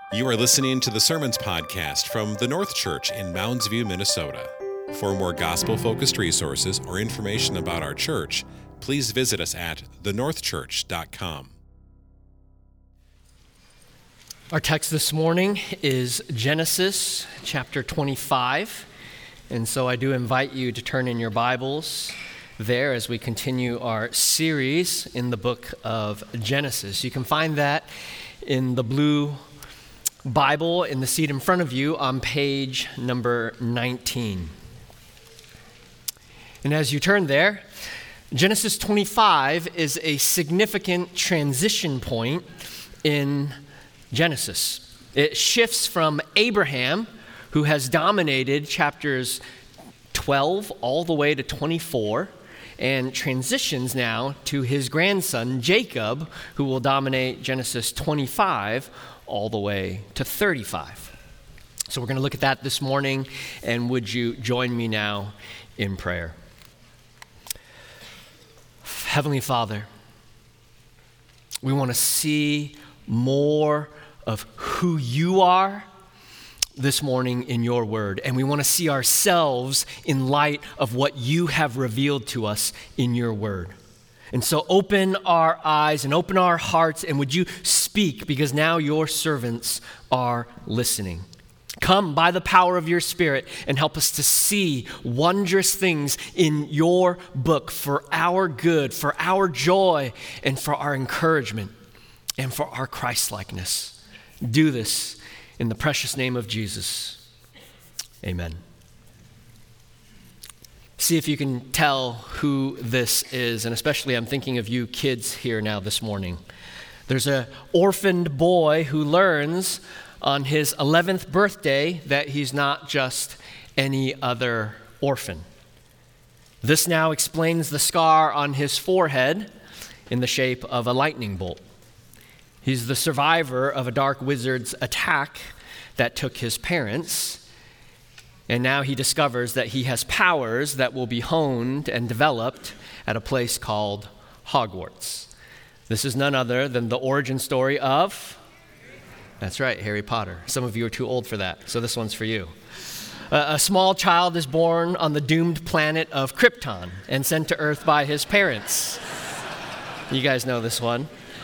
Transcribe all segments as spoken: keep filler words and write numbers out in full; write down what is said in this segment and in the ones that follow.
You are listening to the Sermons Podcast from the North Church in Mounds View, Minnesota. For more gospel-focused resources or information about our church, please visit us at the north church dot com. Our text this morning is Genesis chapter twenty-five, and so I do invite you to turn in your Bibles there as we continue our series in the book of Genesis. You can find that in the blue Bible in the seat in front of you on page number nineteen. And as you turn there, Genesis twenty-five is a significant transition point in Genesis. It shifts from Abraham, who has dominated chapters twelve all the way to twenty-four, and transitions now to his grandson, Jacob, who will dominate Genesis twenty-five all the way to thirty-five. So we're going to look at that this morning, and would you join me now in prayer? Heavenly Father, we want to see more of who you are this morning in your word, and we want to see ourselves in light of what you have revealed to us in your word. And so open our eyes and open our hearts, and would you speak, because now your servants are listening. Come by the power of your Spirit and help us to see wondrous things in your book for our good, for our joy, and for our encouragement, and for our Christ-likeness. Do this in the precious name of Jesus. Amen. See if you can tell who this is, and especially I'm thinking of you kids here now this morning. There's an orphaned boy who learns on his eleventh birthday that he's not just any other orphan. This now explains the scar on his forehead in the shape of a lightning bolt. He's the survivor of a dark wizard's attack that took his parents. And now he discovers that he has powers that will be honed and developed at a place called Hogwarts. This is none other than the origin story of, that's right, Harry Potter. Some of you are too old for that, so this one's for you. Uh, a small child is born on the doomed planet of Krypton and sent to Earth by his parents. You guys know this one.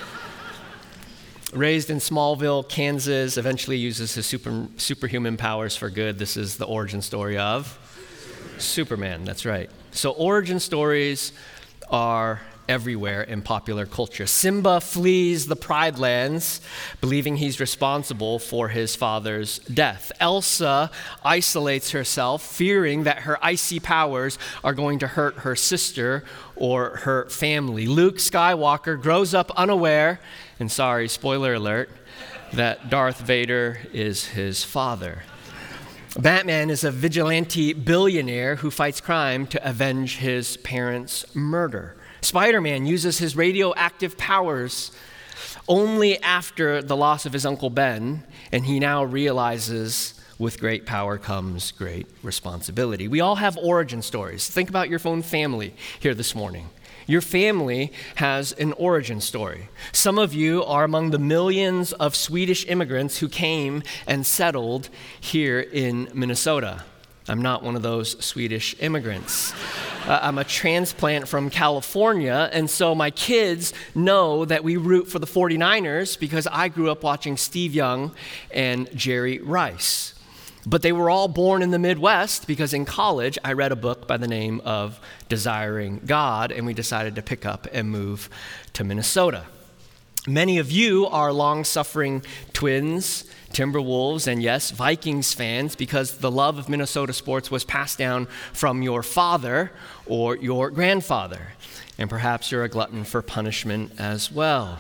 Raised in Smallville, Kansas, eventually uses his super, superhuman powers for good. This is the origin story of Superman, that's right. So origin stories are everywhere in popular culture. Simba flees the Pride Lands, believing he's responsible for his father's death. Elsa isolates herself, fearing that her icy powers are going to hurt her sister or her family. Luke Skywalker grows up unaware, and sorry, spoiler alert, that Darth Vader is his father. Batman is a vigilante billionaire who fights crime to avenge his parents' murder. Spider-Man uses his radioactive powers only after the loss of his Uncle Ben, and he now realizes with great power comes great responsibility. We all have origin stories. Think about your own family here this morning. Your family has an origin story. Some of you are among the millions of Swedish immigrants who came and settled here in Minnesota. I'm not one of those Swedish immigrants. Uh, I'm a transplant from California, and so my kids know that we root for the forty-niners because I grew up watching Steve Young and Jerry Rice. But they were all born in the Midwest because in college I read a book by the name of Desiring God, and we decided to pick up and move to Minnesota. Many of you are long-suffering Twins, Timberwolves, and yes, Vikings fans because the love of Minnesota sports was passed down from your father or your grandfather. And perhaps you're a glutton for punishment as well.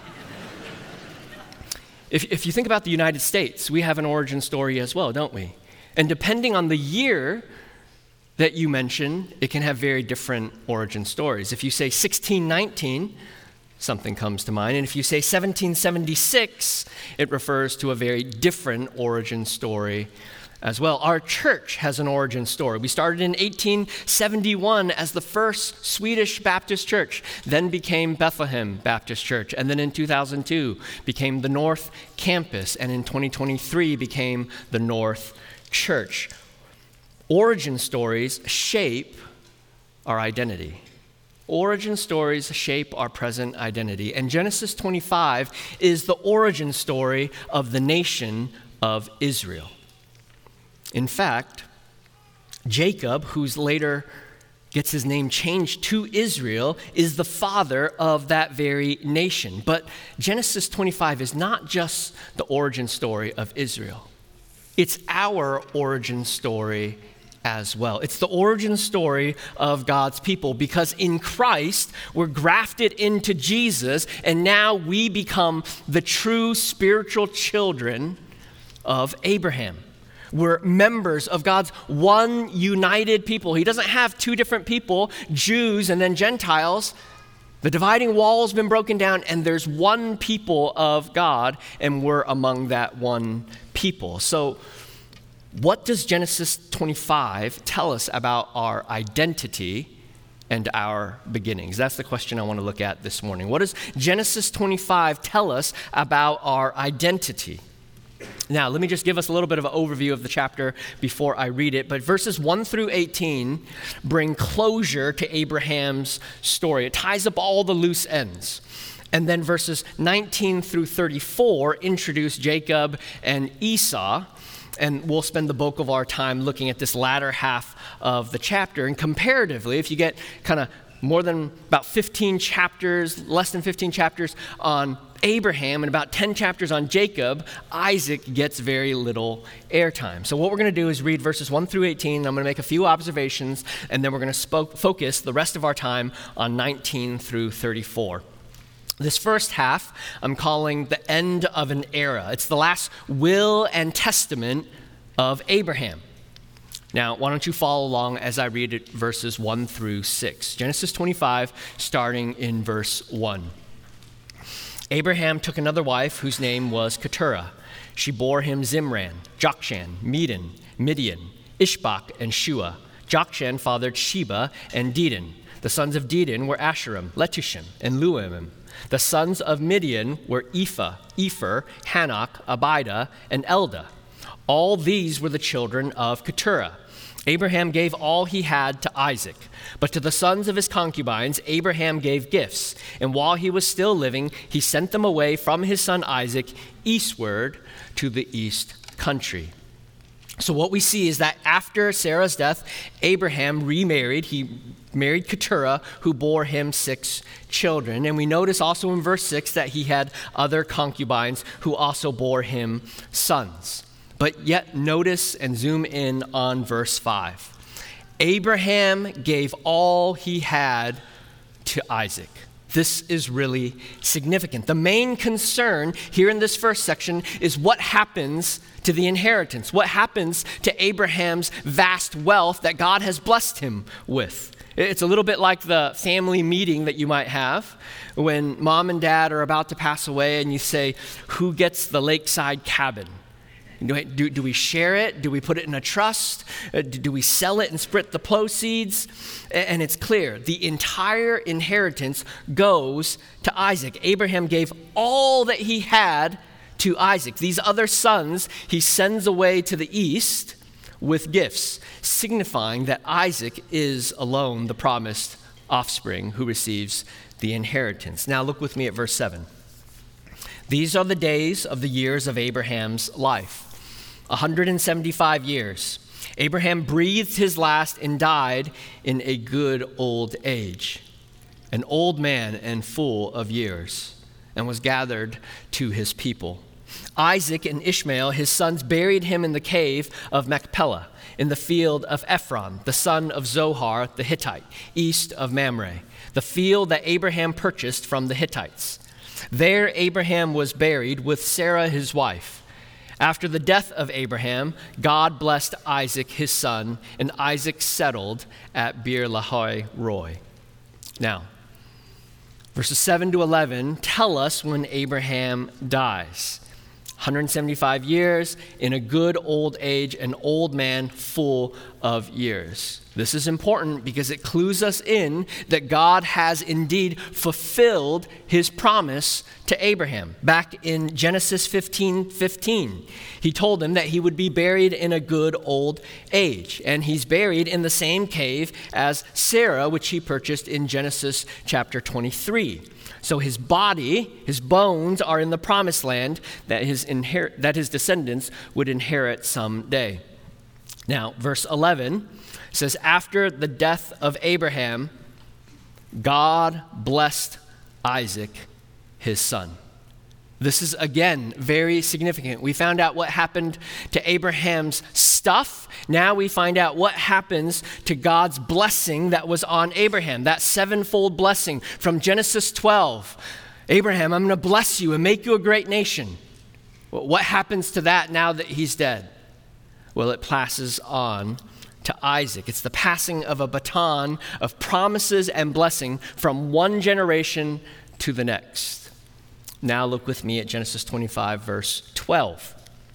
if, if you think about the United States, we have an origin story as well, don't we? And depending on the year that you mention, it can have very different origin stories. If you say sixteen nineteen, something comes to mind. And if you say seventeen seventy-six, it refers to a very different origin story as well. Our church has an origin story. We started in eighteen seventy-one as the first Swedish Baptist church, then became Bethlehem Baptist Church, and then in two thousand two became the North Campus, and in twenty twenty-three became the North Church. Origin stories shape our identity. Origin stories shape our present identity. And Genesis twenty-five is the origin story of the nation of Israel. In fact, Jacob, who's later gets his name changed to Israel, is the father of that very nation. But Genesis twenty-five is not just the origin story of Israel. It's our origin story as well. It's the origin story of God's people, because in Christ, we're grafted into Jesus, and now we become the true spiritual children of Abraham. We're members of God's one united people. He doesn't have two different people, Jews and then Gentiles. The dividing wall's been broken down, and there's one people of God, and we're among that one people. So what does Genesis twenty-five tell us about our identity and our beginnings? That's the question I want to look at this morning. What does Genesis twenty-five tell us about our identity? Now, let me just give us a little bit of an overview of the chapter before I read it. But verses one through eighteen bring closure to Abraham's story. It ties up all the loose ends. And then verses nineteen through thirty-four introduce Jacob and Esau. And we'll spend the bulk of our time looking at this latter half of the chapter. And comparatively, if you get kind of more than about fifteen chapters, less than fifteen chapters on Abraham and about ten chapters on Jacob, Isaac gets very little airtime. So what we're going to do is read verses one through eighteen. I'm going to make a few observations, and then we're going to sp- focus the rest of our time on nineteen through thirty-four. This first half, I'm calling the end of an era. It's the last will and testament of Abraham. Now, why don't you follow along as I read it, verses one through six. Genesis twenty-five, starting in verse one. Abraham took another wife whose name was Keturah. She bore him Zimran, Jokshan, Medan, Midian, Ishbak, and Shua. Jokshan fathered Sheba and Dedan. The sons of Dedan were Asherim, Letushim, and Luamim. The sons of Midian were Ephah, Epher, Hanok, Abida, and Eldah. All these were the children of Keturah. Abraham gave all he had to Isaac, but to the sons of his concubines, Abraham gave gifts. And while he was still living, he sent them away from his son Isaac eastward to the east country. So what we see is that after Sarah's death, Abraham remarried. He married Keturah, who bore him six children. And we notice also in verse six that he had other concubines who also bore him sons. But yet notice and zoom in on verse five. Abraham gave all he had to Isaac. This is really significant. The main concern here in this first section is what happens to the inheritance. What happens to Abraham's vast wealth that God has blessed him with? It's a little bit like the family meeting that you might have when mom and dad are about to pass away and you say, who gets the lakeside cabin? Do, do, do we share it? Do we put it in a trust? Uh, do, do we sell it and split the proceeds? And it's clear, the entire inheritance goes to Isaac. Abraham gave all that he had to Isaac. These other sons he sends away to the east with gifts, signifying that Isaac is alone the promised offspring who receives the inheritance. Now look with me at verse seven. These are the days of the years of Abraham's life. one hundred seventy-five years. Abraham breathed his last and died in a good old age, an old man and full of years, and was gathered to his people. Isaac and Ishmael, his sons, buried him in the cave of Machpelah, in the field of Ephron, the son of Zohar the Hittite, east of Mamre, the field that Abraham purchased from the Hittites. There Abraham was buried with Sarah his wife. After the death of Abraham, God blessed Isaac his son, and Isaac settled at Beer Lahai Roi. Now, verses seven to eleven tell us when Abraham dies. hundred seventy-five years, in a good old age, an old man full of years. This is important because it clues us in that God has indeed fulfilled his promise to Abraham. Back in Genesis fifteen fifteen, he told him that he would be buried in a good old age. And he's buried in the same cave as Sarah, which he purchased in Genesis chapter twenty-three. So his body, his bones are in the promised land that his, inher- that his descendants would inherit someday. Now, verse eleven says, after the death of Abraham, God blessed Isaac, his son. This is, again, very significant. We found out what happened to Abraham's stuff. Now we find out what happens to God's blessing that was on Abraham, that sevenfold blessing from Genesis twelve. Abraham, I'm going to bless you and make you a great nation. Well, what happens to that now that he's dead? Well, it passes on to Isaac. It's the passing of a baton of promises and blessing from one generation to the next. Now look with me at Genesis twenty-five, verse twelve.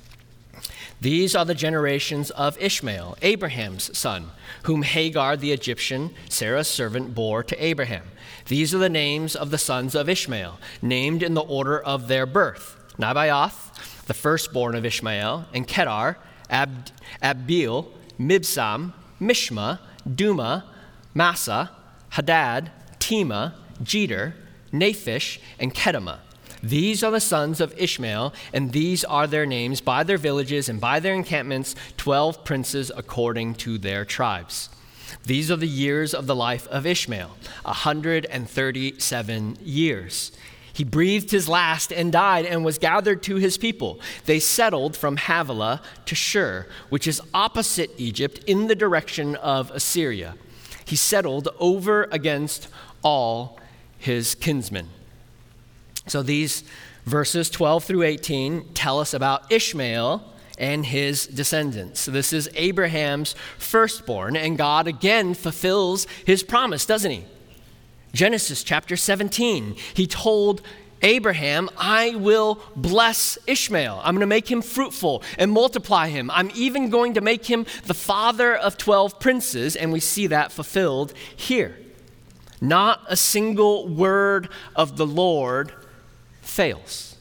These are the generations of Ishmael, Abraham's son, whom Hagar the Egyptian, Sarah's servant, bore to Abraham. These are the names of the sons of Ishmael, named in the order of their birth. Nebaioth, the firstborn of Ishmael, and Kedar, Ab- Abiel, Mibsam, Mishma, Duma, Massa, Hadad, Tema, Jeter, Naphish, and Kedemah. These are the sons of Ishmael, and these are their names by their villages and by their encampments, twelve princes according to their tribes. These are the years of the life of Ishmael, a hundred and thirty-seven years. He breathed his last and died and was gathered to his people. They settled from Havilah to Shur, which is opposite Egypt in the direction of Assyria. He settled over against all his kinsmen. So these verses twelve through eighteen tell us about Ishmael and his descendants. So this is Abraham's firstborn, and God again fulfills his promise, doesn't he? Genesis chapter seventeen, he told Abraham, I will bless Ishmael. I'm going to make him fruitful and multiply him. I'm even going to make him the father of twelve princes, and we see that fulfilled here. Not a single word of the Lord fails.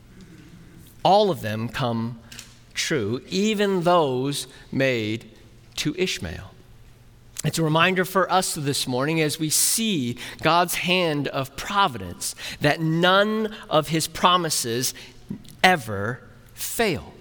All of them come true, even those made to Ishmael. It's a reminder for us this morning as we see God's hand of providence that none of his promises ever fail.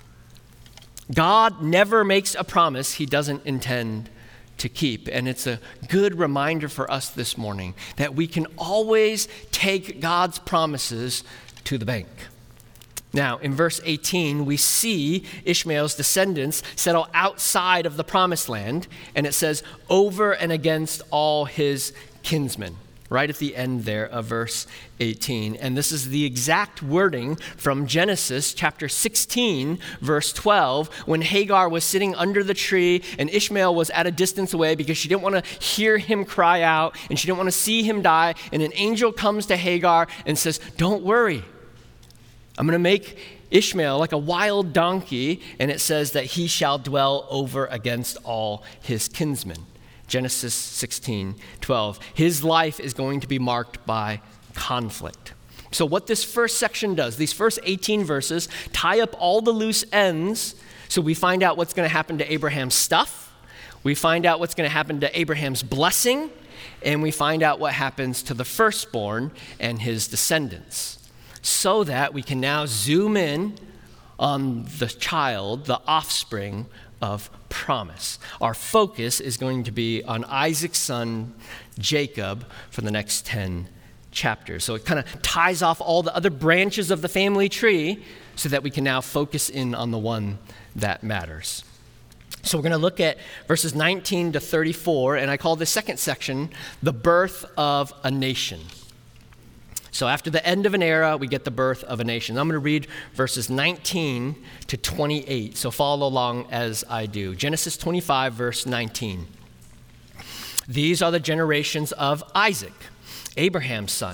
God never makes a promise he doesn't intend to keep. And it's a good reminder for us this morning that we can always take God's promises to the bank. Now, in verse eighteen, we see Ishmael's descendants settle outside of the promised land, and it says, over and against all his kinsmen, right at the end there of verse eighteen. And this is the exact wording from Genesis chapter sixteen, verse twelve, when Hagar was sitting under the tree and Ishmael was at a distance away because she didn't want to hear him cry out and she didn't want to see him die. And an angel comes to Hagar and says, don't worry. I'm going to make Ishmael like a wild donkey, and it says that he shall dwell over against all his kinsmen. Genesis sixteen twelve. His life is going to be marked by conflict. So what this first section does, these first eighteen verses, tie up all the loose ends. So we find out what's going to happen to Abraham's stuff. We find out what's going to happen to Abraham's blessing. And we find out what happens to the firstborn and his descendants. So that we can now zoom in on the child, the offspring of promise. Our focus is going to be on Isaac's son, Jacob, for the next ten chapters. So it kind of ties off all the other branches of the family tree so that we can now focus in on the one that matters. So we're going to look at verses nineteen to thirty-four, and I call the second section, the birth of a nation. So after the end of an era, we get the birth of a nation. I'm going to read verses nineteen to twenty-eight, so follow along as I do. Genesis twenty-five, verse nineteen. These are the generations of Isaac, Abraham's son.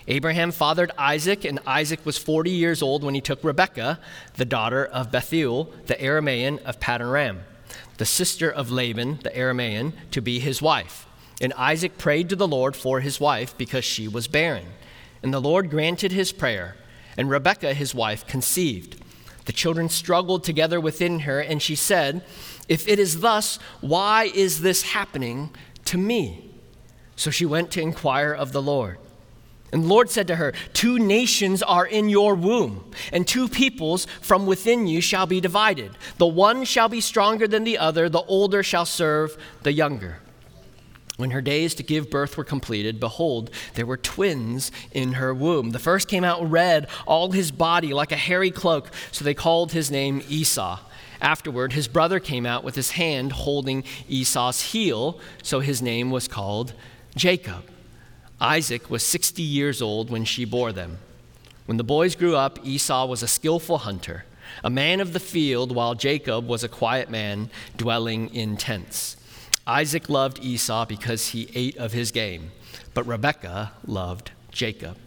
Abraham fathered Isaac, and Isaac was forty years old when he took Rebekah, the daughter of Bethuel, the Aramean of Paddan-aram, the sister of Laban, the Aramean, to be his wife. And Isaac prayed to the Lord for his wife because she was barren. And the Lord granted his prayer, and Rebekah, his wife, conceived. The children struggled together within her, and she said, "If it is thus, why is this happening to me?" So she went to inquire of the Lord. And the Lord said to her, "Two nations are in your womb, and two peoples from within you shall be divided. The one shall be stronger than the other, the older shall serve the younger." When her days to give birth were completed, behold, there were twins in her womb. The first came out red, all his body like a hairy cloak, so they called his name Esau. Afterward, his brother came out with his hand holding Esau's heel, so his name was called Jacob. Isaac was sixty years old when she bore them. When the boys grew up, Esau was a skillful hunter, a man of the field, while Jacob was a quiet man dwelling in tents. Isaac loved Esau because he ate of his game, but Rebekah loved Jacob.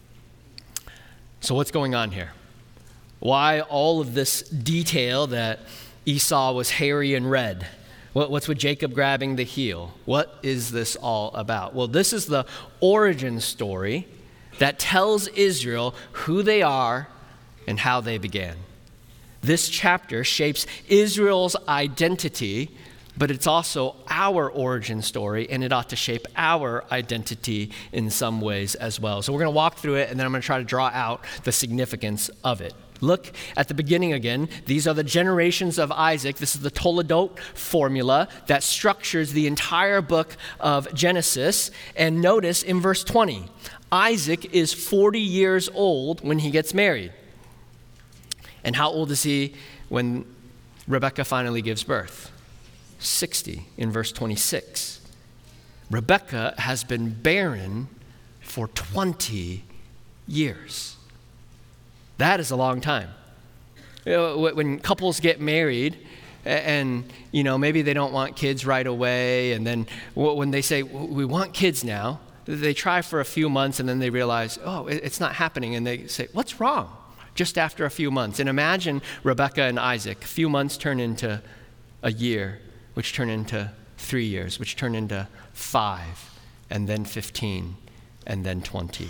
So what's going on here? Why all of this detail that Esau was hairy and red? What's with Jacob grabbing the heel? What is this all about? Well, this is the origin story that tells Israel who they are and how they began. This chapter shapes Israel's identity, but it's also our origin story, and it ought to shape our identity in some ways as well. So we're going to walk through it, and then I'm going to try to draw out the significance of it. Look at the beginning again. These are the generations of Isaac. This is the Toledot formula that structures the entire book of Genesis. And notice in verse twenty, Isaac is forty years old when he gets married. And how old is he when Rebekah finally gives birth? sixty in verse twenty-six. Rebekah has been barren for twenty years. That is a long time. You know, when couples get married and, you know, maybe they don't want kids right away, and then when they say, we want kids now, they try for a few months and then they realize, oh, it's not happening. And they say, what's wrong? Just after a few months. And imagine Rebekah and Isaac. A few months turn into a year, which turn into three years, which turn into five, and then fifteen, and then twenty.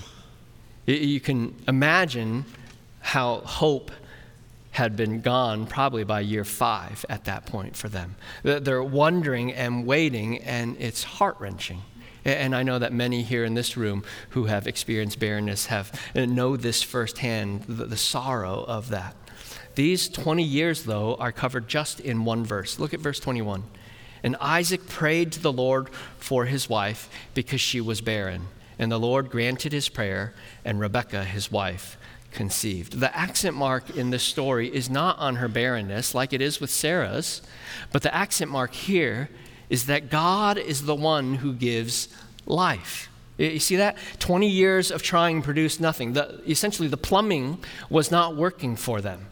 You can imagine how hope had been gone probably by year five at that point for them. They're wondering and waiting, and it's heart-wrenching. And I know that many here in this room who have experienced barrenness have know this firsthand, the, the sorrow of that. These twenty years, though, are covered just in one verse. Look at verse twenty-one. And Isaac prayed to the Lord for his wife because she was barren. And the Lord granted his prayer, and Rebekah, his wife, conceived. The accent mark in this story is not on her barrenness like it is with Sarah's, but the accent mark here is that God is the one who gives life. You see that? twenty years of trying to produce nothing. The, essentially, the plumbing was not working for them.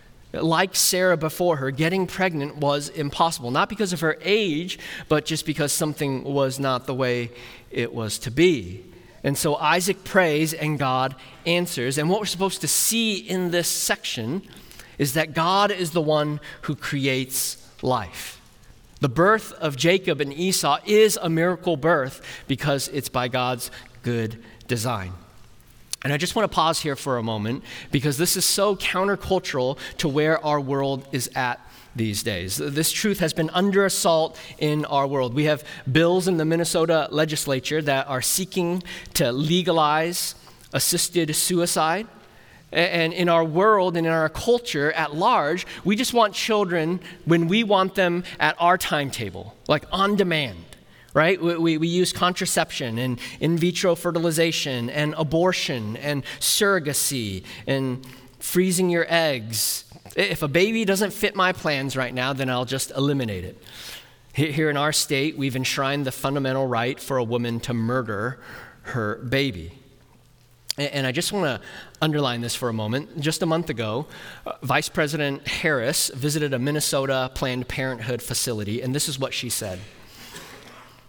Like Sarah before her, getting pregnant was impossible, not because of her age, but just because something was not the way it was to be. And so Isaac prays and God answers. And what we're supposed to see in this section is that God is the one who creates life. The birth of Jacob and Esau is a miracle birth because it's by God's good design. And I just want to pause here for a moment because this is so countercultural to where our world is at these days. This truth has been under assault in our world. We have bills in the Minnesota legislature that are seeking to legalize assisted suicide. And in our world and in our culture at large, we just want children when we want them at our timetable, like on demand, right? We, we, we use contraception and in vitro fertilization and abortion and surrogacy and freezing your eggs. If a baby doesn't fit my plans right now, then I'll just eliminate it. Here in our state, we've enshrined the fundamental right for a woman to murder her baby. And I just want to underline this for a moment. Just a month ago, uh, Vice President Harris visited a Minnesota Planned Parenthood facility, and this is what she said.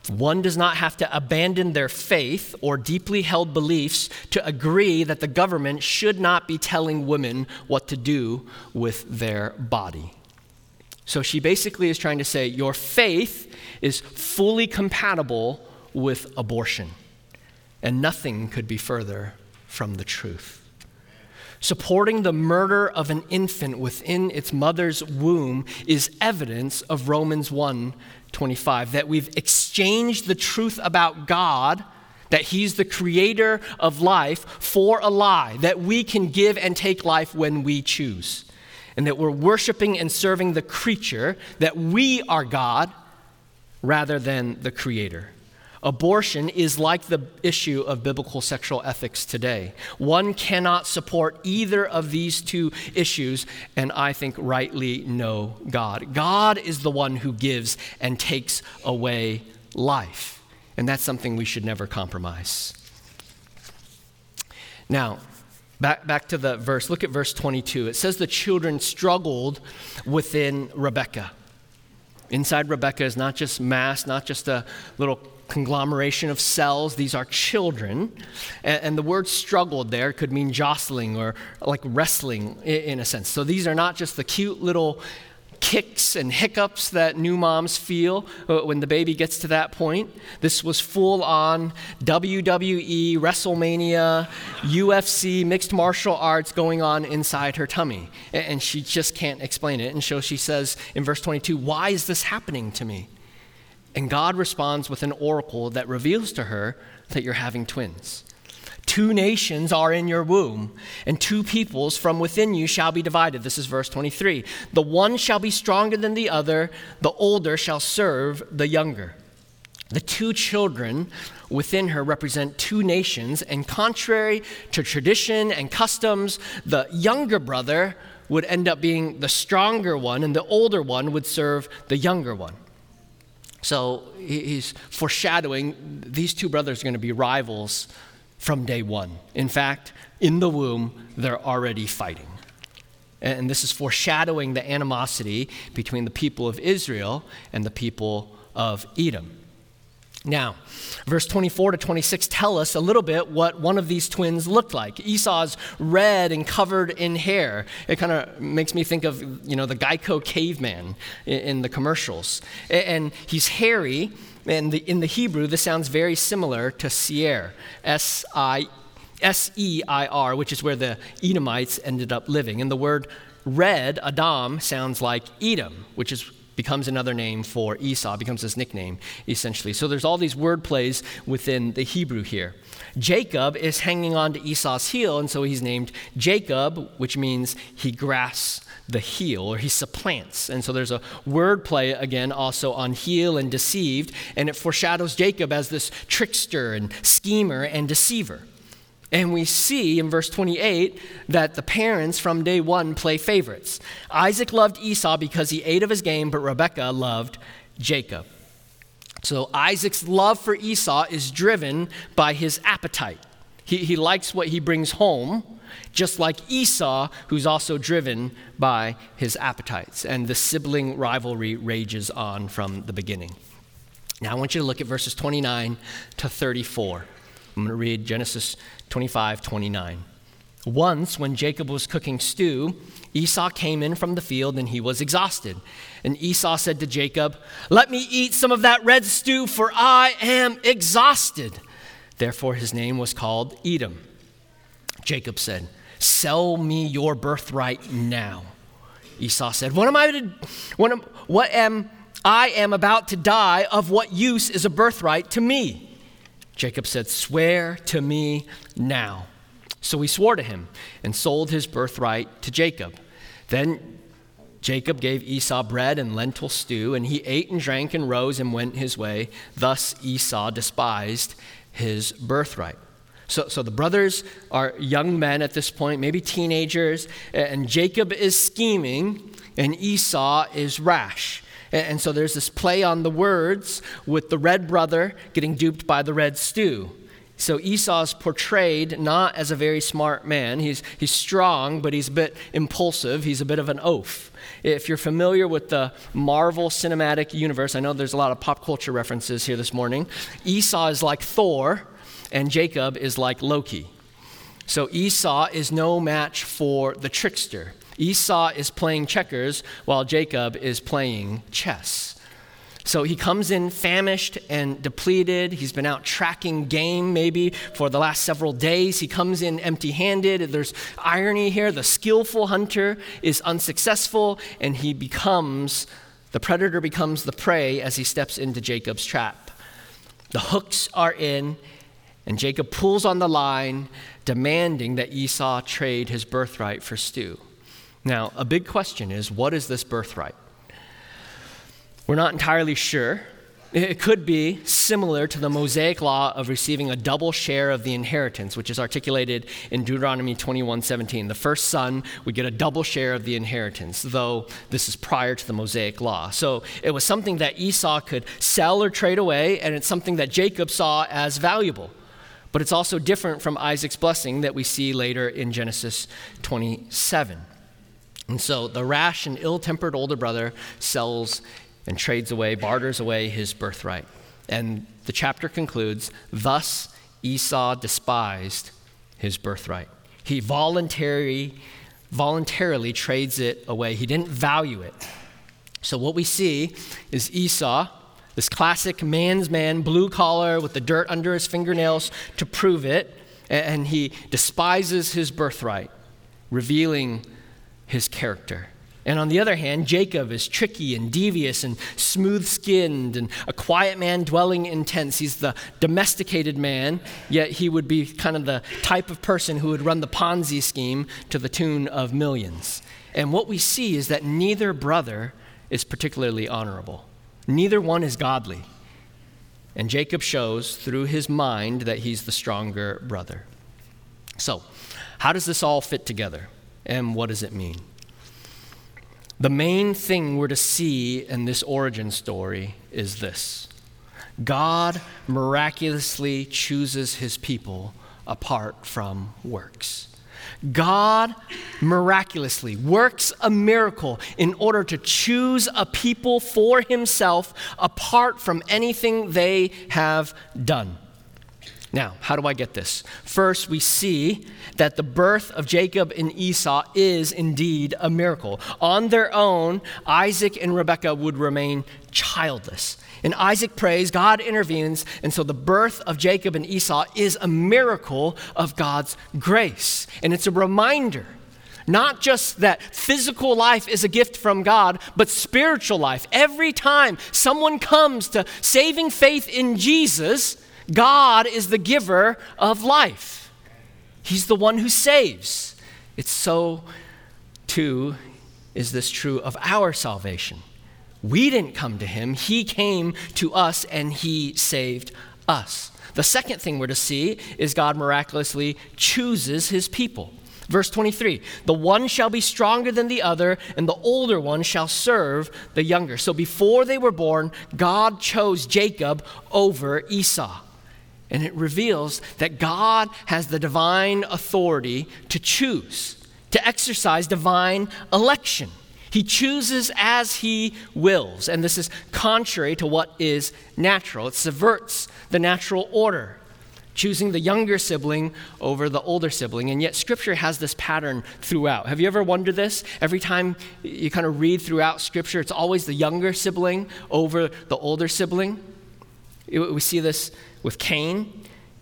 One does not have to abandon their faith or deeply held beliefs to agree that the government should not be telling women what to do with their body. So she basically is trying to say your faith is fully compatible with abortion, and nothing could be further from the truth. Supporting the murder of an infant within its mother's womb is evidence of Romans one twenty-five, that we've exchanged the truth about God, that he's the creator of life, for a lie, that we can give and take life when we choose, and that we're worshiping and serving the creature, that we are God rather than the creator. Abortion is like the issue of biblical sexual ethics today. One cannot support either of these two issues and I think rightly know God. God is the one who gives and takes away life, and that's something we should never compromise. Now, back, back to the verse. Look at verse twenty-two. It says the children struggled within Rebekah. Inside Rebekah is not just mass, not just a little conglomeration of cells. These are children. And, and the word struggled there could mean jostling or like wrestling in, in a sense. So these are not just the cute little kicks and hiccups that new moms feel when the baby gets to that point. This was full on W W E, WrestleMania, U F C, mixed martial arts going on inside her tummy. And she just can't explain it. And so she says in verse twenty-two, why is this happening to me? And God responds with an oracle that reveals to her that you're having twins. Two nations are in your womb, and two peoples from within you shall be divided. This is verse twenty-three. The one shall be stronger than the other, the older shall serve the younger. The two children within her represent two nations, and contrary to tradition and customs, the younger brother would end up being the stronger one, and the older one would serve the younger one. So he's foreshadowing these two brothers are going to be rivals from day one. In fact, in the womb, they're already fighting. And this is foreshadowing the animosity between the people of Israel and the people of Edom. Now, verse twenty-four to twenty-six tell us a little bit what one of these twins looked like. Esau's red and covered in hair. It kind of makes me think of, you know, the Geico caveman in, in the commercials. And he's hairy, and the, in the Hebrew, this sounds very similar to Seir, S I S E I R, which is where the Edomites ended up living. And the word red, Adam, sounds like Edom, which is becomes another name for Esau, becomes his nickname, essentially. So there's all these word plays within the Hebrew here. Jacob is hanging on to Esau's heel, and so he's named Jacob, which means he grasps the heel, or he supplants. And so there's a word play, again, also on heel and deceived, and it foreshadows Jacob as this trickster and schemer and deceiver. And we see in verse twenty-eight that the parents from day one play favorites. Isaac loved Esau because he ate of his game, but Rebekah loved Jacob. So Isaac's love for Esau is driven by his appetite. He, he likes what he brings home, just like Esau, who's also driven by his appetites. And the sibling rivalry rages on from the beginning. Now I want you to look at verses twenty-nine to thirty-four. I'm going to read Genesis twenty-five, twenty-nine. Once, when Jacob was cooking stew, Esau came in from the field and he was exhausted. And Esau said to Jacob, "Let me eat some of that red stew, for I am exhausted." Therefore his name was called Edom. Jacob said, "Sell me your birthright now." Esau said, "What am I to, what am, what am I am about to die? Of what use is a birthright to me?" Jacob said, "Swear to me now." So he swore to him and sold his birthright to Jacob. Then Jacob gave Esau bread and lentil stew, and he ate and drank and rose and went his way. Thus Esau despised his birthright. So, so the brothers are young men at this point, maybe teenagers, and Jacob is scheming, and Esau is rash. And so there's this play on the words with the red brother getting duped by the red stew. So Esau is portrayed not as a very smart man. He's, he's strong, but he's a bit impulsive. He's a bit of an oaf. If you're familiar with the Marvel Cinematic Universe, I know there's a lot of pop culture references here this morning. Esau is like Thor, and Jacob is like Loki. So Esau is no match for the trickster. Esau is playing checkers while Jacob is playing chess. So he comes in famished and depleted. He's been out tracking game maybe for the last several days. He comes in empty-handed. There's irony here. The skillful hunter is unsuccessful, and he becomes, the predator becomes the prey as he steps into Jacob's trap. The hooks are in, and Jacob pulls on the line, demanding that Esau trade his birthright for stew. Now, a big question is, what is this birthright? We're not entirely sure. It could be similar to the Mosaic law of receiving a double share of the inheritance, which is articulated in Deuteronomy twenty-one seventeen. The first son would get a double share of the inheritance, though this is prior to the Mosaic law. So it was something that Esau could sell or trade away, and it's something that Jacob saw as valuable. But it's also different from Isaac's blessing that we see later in Genesis twenty-seven. And so the rash and ill-tempered older brother sells and trades away, barters away his birthright. And the chapter concludes, thus Esau despised his birthright. He voluntarily, voluntarily trades it away. He didn't value it. So what we see is Esau, this classic man's man, blue collar with the dirt under his fingernails to prove it, and he despises his birthright, revealing his character. And on the other hand, Jacob is tricky and devious and smooth-skinned and a quiet man dwelling in tents. He's the domesticated man, yet he would be kind of the type of person who would run the Ponzi scheme to the tune of millions. And what we see is that neither brother is particularly honorable. Neither one is godly. And Jacob shows through his mind that he's the stronger brother. So, how does this all fit together? And what does it mean? The main thing we're to see in this origin story is this. God miraculously chooses his people apart from works. God miraculously works a miracle in order to choose a people for himself apart from anything they have done. Now, how do I get this? First, we see that the birth of Jacob and Esau is indeed a miracle. On their own, Isaac and Rebekah would remain childless. And Isaac prays, God intervenes, and so the birth of Jacob and Esau is a miracle of God's grace. And it's a reminder, not just that physical life is a gift from God, but spiritual life. Every time someone comes to saving faith in Jesus, God is the giver of life. He's the one who saves. It's so, too, is this true of our salvation. We didn't come to him. He came to us, and he saved us. The second thing we're to see is God miraculously chooses his people. Verse twenty-three, the one shall be stronger than the other, and the older one shall serve the younger. So before they were born, God chose Jacob over Esau. And it reveals that God has the divine authority to choose, to exercise divine election. He chooses as he wills, and this is contrary to what is natural. It subverts the natural order, choosing the younger sibling over the older sibling. And yet Scripture has this pattern throughout. Have you ever wondered this? Every time you kind of read throughout Scripture, it's always the younger sibling over the older sibling. We see this with Cain.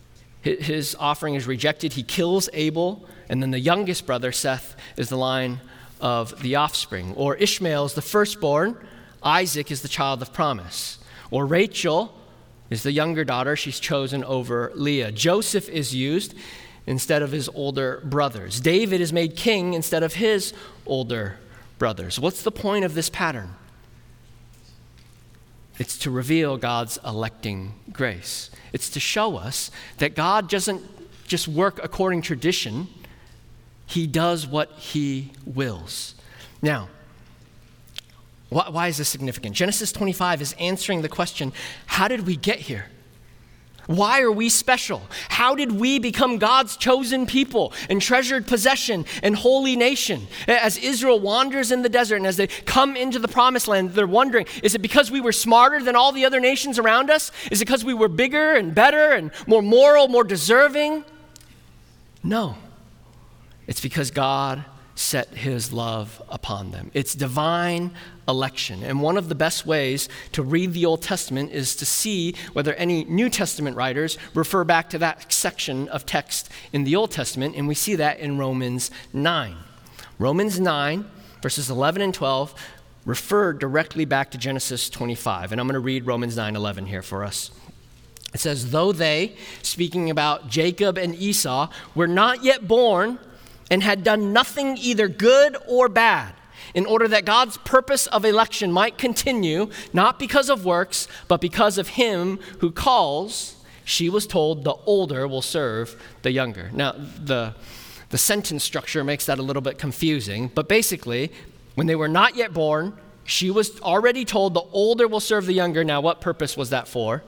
His offering is rejected. He kills Abel. And then the youngest brother, Seth, is the line of the offspring. Or Ishmael is the firstborn. Isaac is the child of promise. Or Rachel is the younger daughter. She's chosen over Leah. Joseph is used instead of his older brothers. David is made king instead of his older brothers. What's the point of this pattern? It's to reveal God's electing grace. It's to show us that God doesn't just work according to tradition. He does what he wills. Now, why is this significant? Genesis twenty-five is answering the question, how did we get here? Why are we special? How did we become God's chosen people and treasured possession and holy nation? As Israel wanders in the desert and as they come into the promised land, they're wondering, is it because we were smarter than all the other nations around us? Is it because we were bigger and better and more moral, more deserving? No. It's because God set his love upon them. It's divine election. And one of the best ways to read the Old Testament is to see whether any New Testament writers refer back to that section of text in the Old Testament, and we see that in Romans nine. Romans nine, verses eleven and twelve, refer directly back to Genesis twenty-five. And I'm going to read Romans nine eleven here for us. It says, though they, speaking about Jacob and Esau, were not yet born and had done nothing either good or bad, in order that God's purpose of election might continue, not because of works, but because of him who calls, she was told the older will serve the younger. Now, the, the sentence structure makes that a little bit confusing, but basically, when they were not yet born, she was already told the older will serve the younger. Now, what purpose was that for?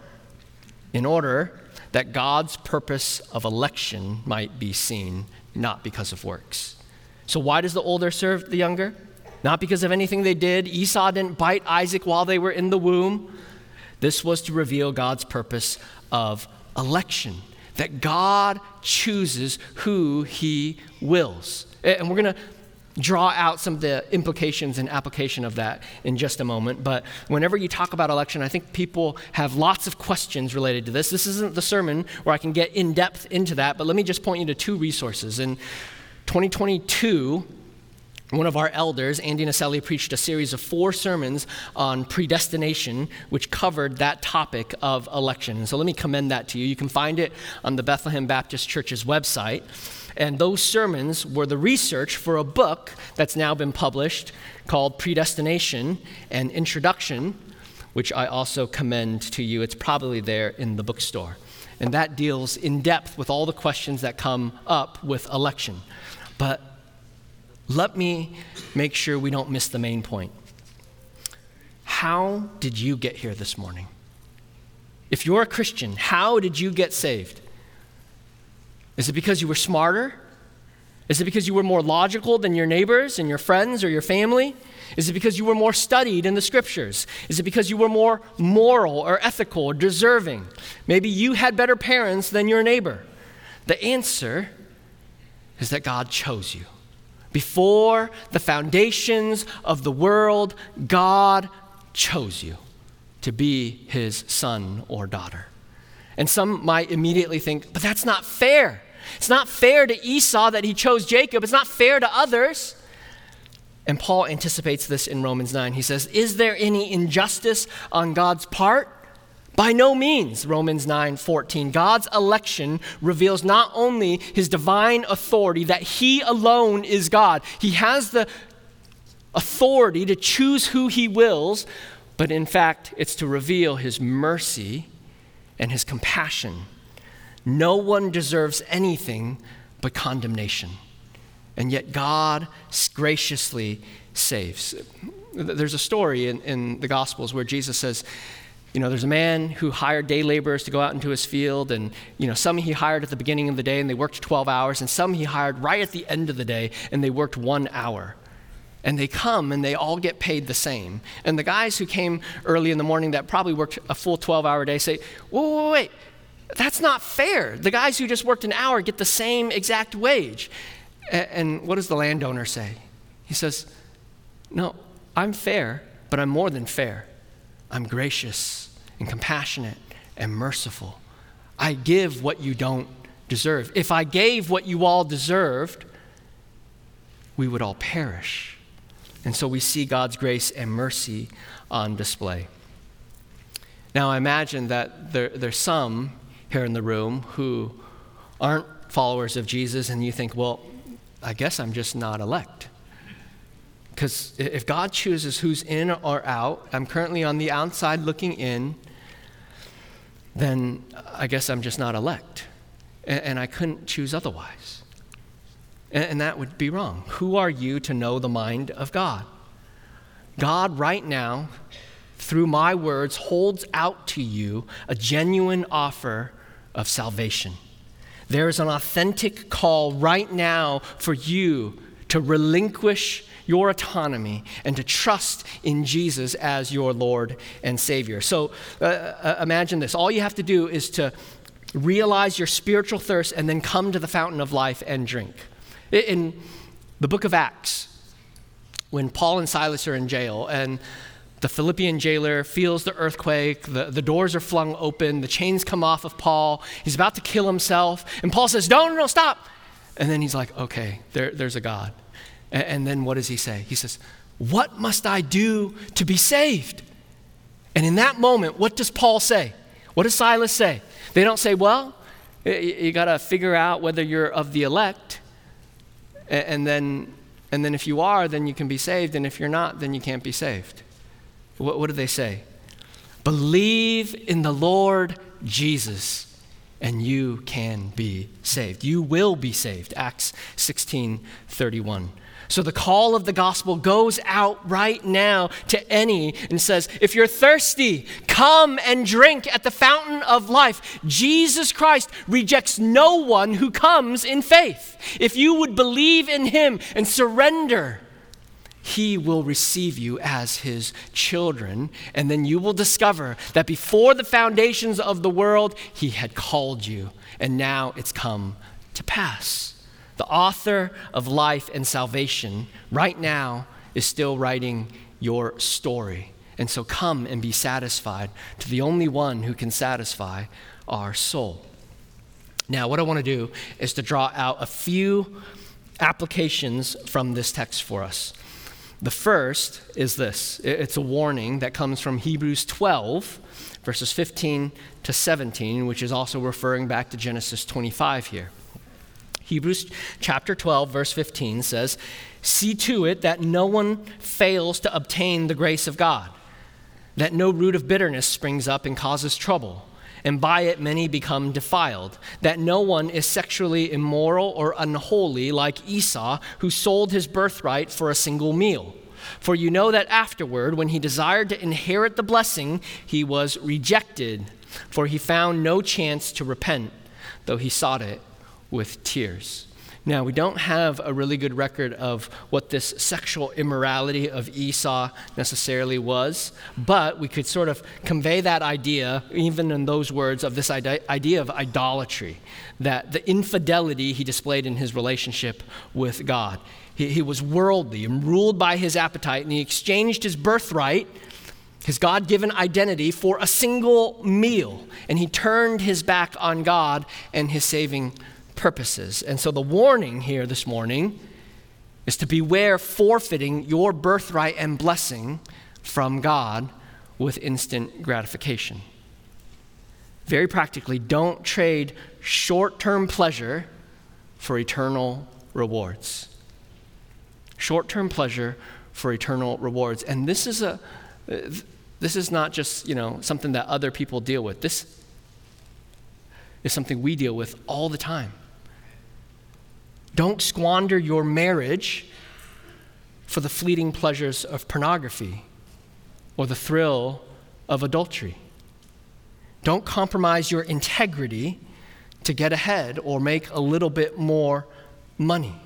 In order that God's purpose of election might be seen, not because of works. So why does the older serve the younger? Not because of anything they did. Esau didn't bite Isaac while they were in the womb. This was to reveal God's purpose of election, that God chooses who he wills. And we're going to draw out some of the implications and application of that in just a moment. But whenever you talk about election, I think people have lots of questions related to this. This isn't the sermon where I can get in depth into that, but let me just point you to two resources. In twenty twenty-two, one of our elders, Andy Naselli, preached a series of four sermons on predestination, which covered that topic of election. And so let me commend that to you. You can find it on the Bethlehem Baptist Church's website. And those sermons were the research for a book that's now been published called Predestination and Introduction, which I also commend to you. It's probably there in the bookstore. And that deals in depth with all the questions that come up with election. But let me make sure we don't miss the main point. How did you get here this morning? If you're a Christian, how did you get saved? Is it because you were smarter? Is it because you were more logical than your neighbors and your friends or your family? Is it because you were more studied in the scriptures? Is it because you were more moral or ethical or deserving? Maybe you had better parents than your neighbor. The answer is that God chose you. Before the foundations of the world, God chose you to be his son or daughter. And some might immediately think, but that's not fair. It's not fair to Esau that he chose Jacob. It's not fair to others. And Paul anticipates this in Romans nine. He says, is there any injustice on God's part? By no means, Romans nine fourteen. God's election reveals not only his divine authority, that he alone is God. He has the authority to choose who he wills, but in fact, it's to reveal his mercy and his compassion. No one deserves anything but condemnation. And yet God graciously saves. There's a story in, in the Gospels where Jesus says, you know, there's a man who hired day laborers to go out into his field, and, you know, some he hired at the beginning of the day and they worked twelve hours, and some he hired right at the end of the day and they worked one hour. And they come and they all get paid the same. And the guys who came early in the morning that probably worked a full twelve-hour day say, whoa, wait, wait, that's not fair. The guys who just worked an hour get the same exact wage. And what does the landowner say? He says, no, I'm fair, but I'm more than fair. I'm gracious and compassionate and merciful. I give what you don't deserve. If I gave what you all deserved, we would all perish. And so we see God's grace and mercy on display. Now, I imagine that there, there's some here in the room who aren't followers of Jesus, and you think, well, I guess I'm just not elect. Because if God chooses who's in or out, I'm currently on the outside looking in, then I guess I'm just not elect. And, and I couldn't choose otherwise. And, and that would be wrong. Who are you to know the mind of God? God right now, through my words, holds out to you a genuine offer of salvation. There is an authentic call right now for you to relinquish your autonomy and to trust in Jesus as your Lord and Savior. So uh, imagine this. All you have to do is to realize your spiritual thirst and then come to the fountain of life and drink. In the book of Acts, when Paul and Silas are in jail and the Philippian jailer feels the earthquake, the, the doors are flung open, the chains come off of Paul, he's about to kill himself, and Paul says, no, no, no, stop. And then he's like, okay, there, there's a God. And, and then what does he say? He says, what must I do to be saved? And in that moment, what does Paul say? What does Silas say? They don't say, well, you, you got to figure out whether you're of the elect, and, and then and then if you are, then you can be saved, and if you're not, then you can't be saved. What, what do they say? Believe in the Lord Jesus, and you can be saved. You will be saved. Acts sixteen thirty-one. So the call of the gospel goes out right now to any and says, if you're thirsty, come and drink at the fountain of life. Jesus Christ rejects no one who comes in faith. If you would believe in him and surrender, he will receive you as his children, and then you will discover that before the foundations of the world, he had called you, and now it's come to pass. The author of life and salvation right now is still writing your story. And so come and be satisfied to the only one who can satisfy our soul. Now, what I want to do is to draw out a few applications from this text for us. The first is this. It's a warning that comes from Hebrews twelve, verses fifteen to seventeen, which is also referring back to Genesis twenty-five here. Hebrews chapter twelve, verse fifteen says, see to it that no one fails to obtain the grace of God, that no root of bitterness springs up and causes trouble, and by it many become defiled, that no one is sexually immoral or unholy like Esau, who sold his birthright for a single meal. For you know that afterward, when he desired to inherit the blessing, he was rejected, for he found no chance to repent, though he sought it with tears. Now, we don't have a really good record of what this sexual immorality of Esau necessarily was, but we could sort of convey that idea, even in those words, of this idea of idolatry, that the infidelity he displayed in his relationship with God. He, he was worldly and ruled by his appetite, and he exchanged his birthright, his God-given identity, for a single meal, and he turned his back on God and his saving purposes. And so the warning here this morning is to beware forfeiting your birthright and blessing from God with instant gratification. Very practically, don't trade short-term pleasure for eternal rewards. Short-term pleasure for eternal rewards. And this is a this is not just, you know, something that other people deal with. This is something we deal with all the time. Don't squander your marriage for the fleeting pleasures of pornography or the thrill of adultery. Don't compromise your integrity to get ahead or make a little bit more money.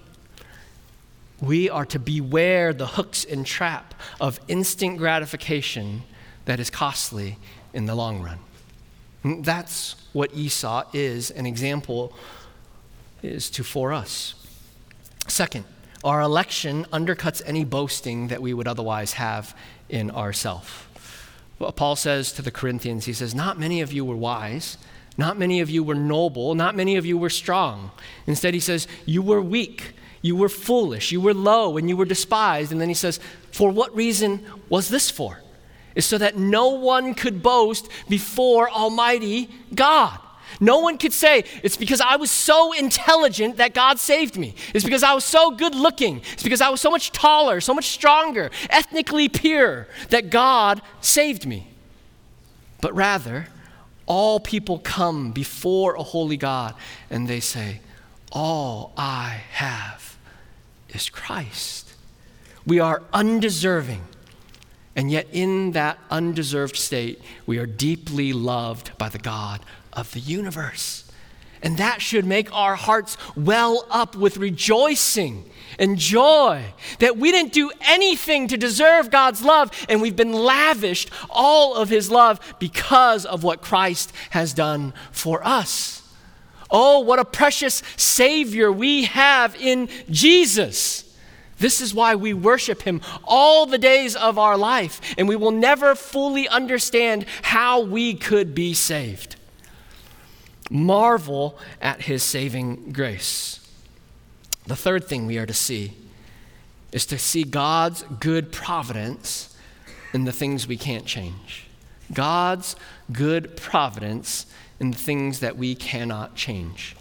We are to beware the hooks and trap of instant gratification that is costly in the long run. And that's what Esau is an example is to for us. Second, our election undercuts any boasting that we would otherwise have in ourselves. Well, Paul says to the Corinthians, he says, not many of you were wise, not many of you were noble, not many of you were strong. Instead, he says, you were weak, you were foolish, you were low, and you were despised. And then he says, for what reason was this for? It's so that no one could boast before Almighty God. No one could say, it's because I was so intelligent that God saved me. It's because I was so good looking. It's because I was so much taller, so much stronger, ethnically pure, that God saved me. But rather, all people come before a holy God and they say, all I have is Christ. We are undeserving. And yet in that undeserved state, we are deeply loved by the God of the universe. And that should make our hearts well up with rejoicing and joy that we didn't do anything to deserve God's love, and we've been lavished all of his love because of what Christ has done for us. Oh, what a precious Savior we have in Jesus. This is why we worship him all the days of our life, and we will never fully understand how we could be saved. Marvel at his saving grace. The third thing we are to see is to see God's good providence in the things we can't change. God's good providence in the things that we cannot change.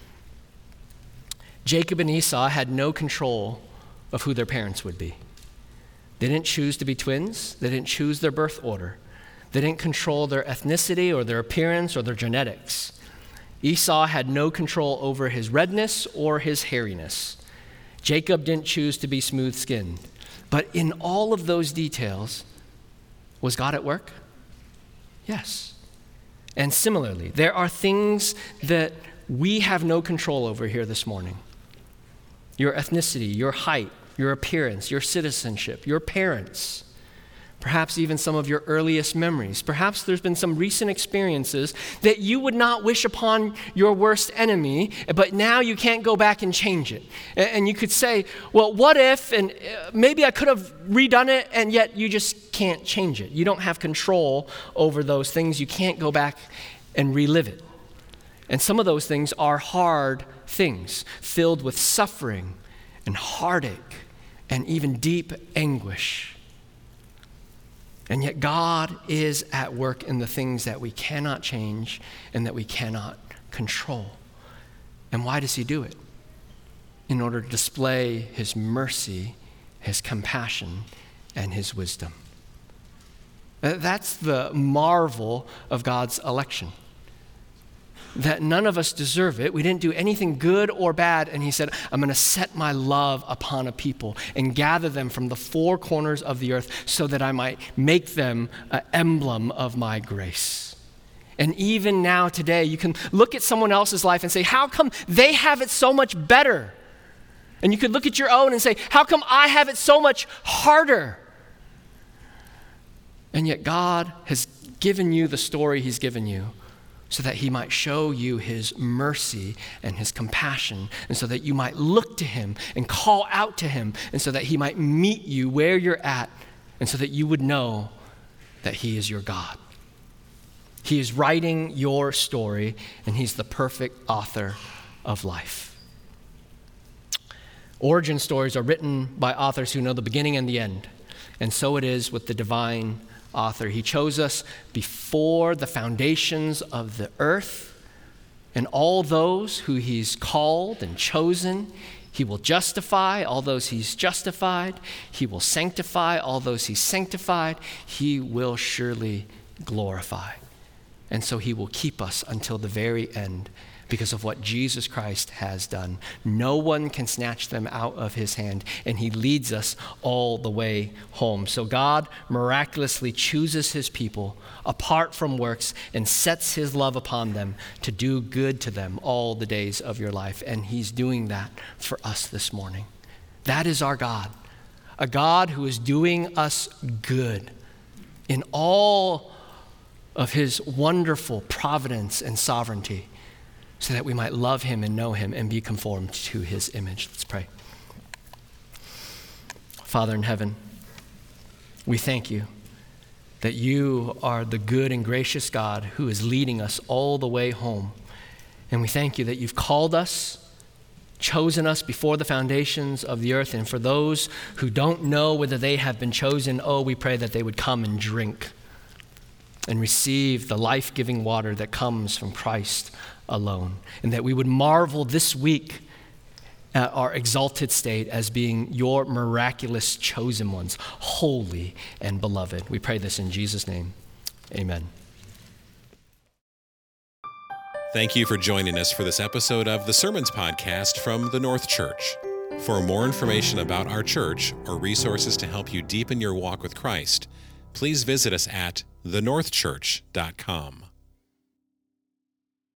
Jacob and Esau had no control of who their parents would be. They didn't choose to be twins. They didn't choose their birth order. They didn't control their ethnicity or their appearance or their genetics. Esau had no control over his redness or his hairiness. Jacob didn't choose to be smooth-skinned. But in all of those details, was God at work? Yes. And similarly, there are things that we have no control over here this morning. Your ethnicity, your height, your appearance, your citizenship, your parents, perhaps even some of your earliest memories. Perhaps there's been some recent experiences that you would not wish upon your worst enemy, but now you can't go back and change it. And you could say, well, what if, and maybe I could have redone it, and yet you just can't change it. You don't have control over those things. You can't go back and relive it. And some of those things are hard things, filled with suffering and heartache and even deep anguish. And yet God is at work in the things that we cannot change and that we cannot control. And why does he do it? In order to display his mercy, his compassion, and his wisdom. That's the marvel of God's election. That none of us deserve it. We didn't do anything good or bad. And he said, I'm going to set my love upon a people and gather them from the four corners of the earth so that I might make them an emblem of my grace. And even now today, you can look at someone else's life and say, how come they have it so much better? And you could look at your own and say, how come I have it so much harder? And yet God has given you the story he's given you so that he might show you his mercy and his compassion, and so that you might look to him and call out to him, and so that he might meet you where you're at, and so that you would know that he is your God. He is writing your story, and he's the perfect author of life. Origin stories are written by authors who know the beginning and the end, and so it is with the divine author. He chose us before the foundations of the earth, and all those who he's called and chosen, he will justify all those he's justified. He will sanctify all those he's sanctified. He will surely glorify. And so he will keep us until the very end because of what Jesus Christ has done. No one can snatch them out of his hand, and he leads us all the way home. So God miraculously chooses his people apart from works and sets his love upon them to do good to them all the days of your life. And he's doing that for us this morning. That is our God, a God who is doing us good in all of his wonderful providence and sovereignty, so that we might love him and know him and be conformed to his image. Let's pray. Father in heaven, we thank you that you are the good and gracious God who is leading us all the way home. And we thank you that you've called us, chosen us before the foundations of the earth. And for those who don't know whether they have been chosen, oh, we pray that they would come and drink and receive the life-giving water that comes from Christ alone, and that we would marvel this week at our exalted state as being your miraculous chosen ones, holy and beloved. We pray this in Jesus' name. Amen. Thank you for joining us for this episode of the Sermons Podcast from the North Church. For more information about our church or resources to help you deepen your walk with Christ, please visit us at the north church dot com.